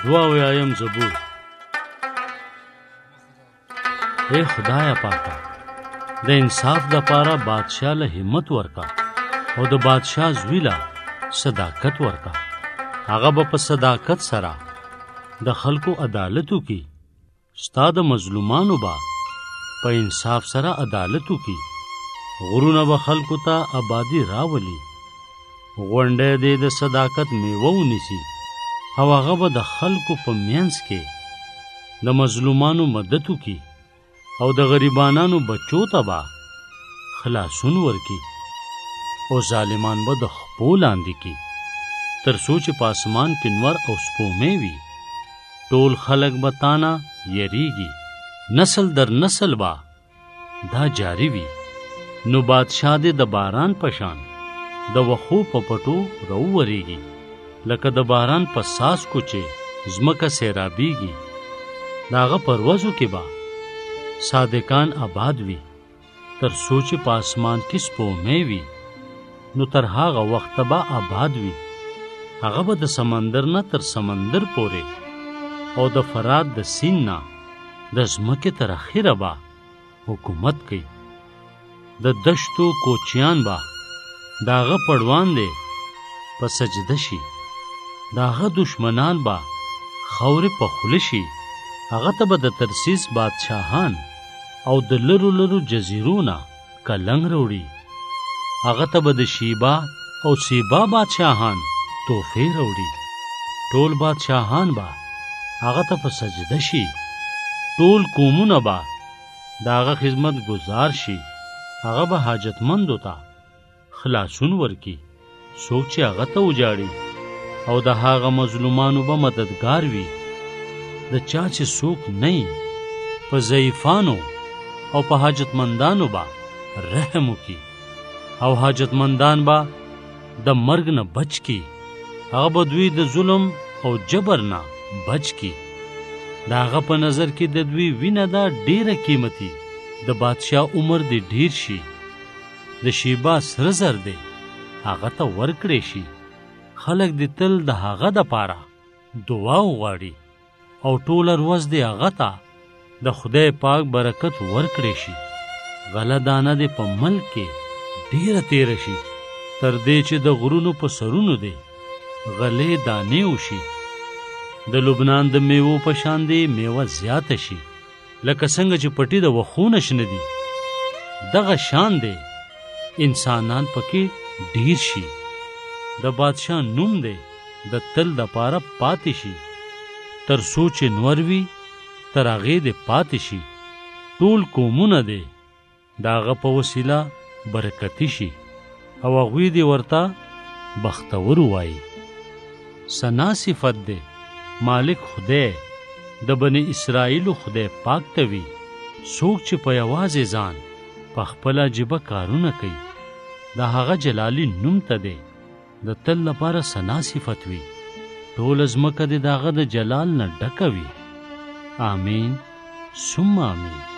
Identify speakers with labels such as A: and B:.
A: دویم زبور. اے خدایا پاکا د انصاف د پاره بادشاہ له همت ورکا او د بادشاہ زوی له صداقت ورکا. هغه به په صداقت سره د خلکو عدالتو کی، ستا د مظلومانو با په انصاف سره عدالتو کی. غرونه به خلکو ته آبادی راولي، غونډه دې د صداقت میوه ونیسي او هغه به د خلکو په منځ کې د مظلومانو مددو کی او د غریبانانو بچو ته به خلاصون ورکی او ظالمان به د خپو لاندې کی. تر څو چې په اسمان کې نور او سپومې وي، ټول خلک به تانا یریږي، نسل در نسل به دا جاری وي. نو بادشاہ دې د باران پشان د وخو په پټو راوورېږي، لکه د باران په څاڅکو چې ځمکه سیرابیږي. د هغه په ورځو کې به صادقان آباد وي. تر څو چې په اسمان کې سپومې وي، نو تر هغه وخته به آباد وي. هغه به د سمندر نه تر سمندر پورې او د فرات د سیند نه د ځمکې تر اخره به حکومت کوي. د دشتو کوچیان به د هغه پړوان دی په سجده شي، د هغه دشمنان به خاورې په خوله شي. هغه ته به د ترسیس بادشاهان او د لرو لرو جزیرو نه کلنګ راوړي. هغه ته به د شیبا او سیبا بادشاهان توفې راوړي. ټول بادشاهان به هغه ته په سجده شي، ټول قومونه به د هغه خدمت گزار شي. هغه به حاجتمندو ته خلاصون ورکی، څوک چې هغه ته وجاړي، او د هغه مظلومانو به مددگار وي. د چا چې څوک نه په ضعیفانو او په حاجتمندانو به رحم وکي، او حاجتمندان به د مرګ نه بچ کی. هغه به دوی د ظلم او جبر نه بچ کی. د هغه په نظر کې د دوی وینه دا ډیره قیمتي. د بادشاہ عمر دی ډیر شي، د شیبا سره زر دی هغه ته ورکړی شي. خلک دی تل د هغه د پاره دعا وغواړي، او ټول ورځ دی هغه ته د خدای پاک برکت ورکړی شي. غله دانه دی په ملک کې ډیره تیر شي، تر دې چې د غرونو په سرونو دی غلې دانې وشي. د لبنان د میوو په شان دی میوه زیاته شي، لکه څنګه چې پټي د وخونه شنه دي دغه شان دی انسانان پکې ډیر شي. د بادشاہ نوم دی د تل د پاره پاتې شي، تر څو چې نور وي تر هغې دی پاتې شي. ټول قومونه دی د هغه په وسیله برکتي شي، او هغوی دی ورته بختور وایي. ثنا صفت دی مالک خدای د بني اسرائیلو خدای پاک ته وي. څوک چې په یوازې ځان په خپله جبه کارونه کوي، د هغه جلالي نوم ته دی د تل لپاره ثنا صفت وي. ټول ځمکه د هغه د جلال نه ډکه وي. آمین ثم آمین.